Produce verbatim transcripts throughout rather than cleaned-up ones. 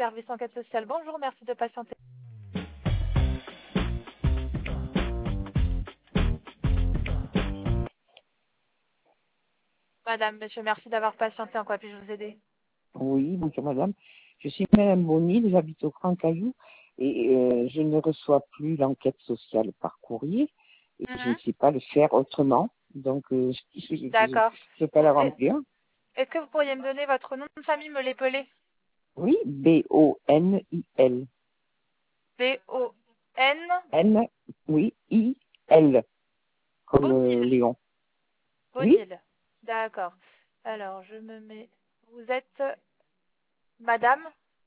service enquête sociale. Bonjour, merci de patienter. Madame, monsieur, merci d'avoir patienté. En quoi puis-je vous aider? Oui, bonjour madame. Je suis madame Bonny, j'habite au Grand Caillou et euh, je ne reçois plus l'enquête sociale par courrier et je ne Mhm. sais pas le faire autrement. Donc, euh, je ne D'accord. peux pas la Et- remplir. Est-ce que vous pourriez me donner votre nom de famille, me l'épeler? Oui, B O N I L. B O N N, oui, I L, comme euh, Bonil. Léon. Oui, Bonil. D'accord. Alors, je me mets... Vous êtes madame?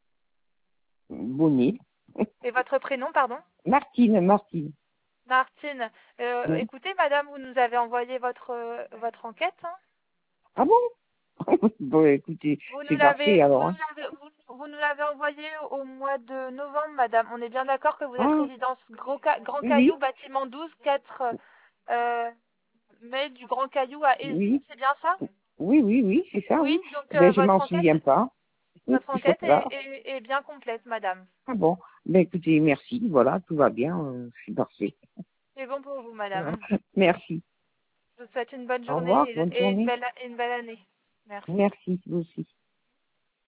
Bonny. Et votre prénom, pardon? Martine, Martine. Martine. Euh, Oui. écoutez, madame, vous nous avez envoyé votre, euh, votre enquête, hein. Ah bon? Bon, écoutez, Vous nous c'est parfait l'avez, vous alors. nous Hein. l'avez, vous, vous nous l'avez envoyé au mois de novembre, madame. On est bien d'accord que vous êtes Ah, résidence Gros Ca- Grand oui, Caillou, bâtiment douze, quatre euh, mai du Grand Caillou à Aisy, oui, c'est bien ça? oui, oui, oui, c'est ça, Oui, oui. donc Ben, euh, je votre m'en enquête, souviens pas. votre C'est enquête est, ça. est- est bien complète, madame. Ah bon, ben écoutez, merci, voilà, tout va bien, euh, c'est parfait. C'est bon pour vous, Voilà. madame. Merci. Je vous souhaite une bonne Au revoir, journée bonne et et une journée. belle, et une belle année. Merci. Merci, vous aussi.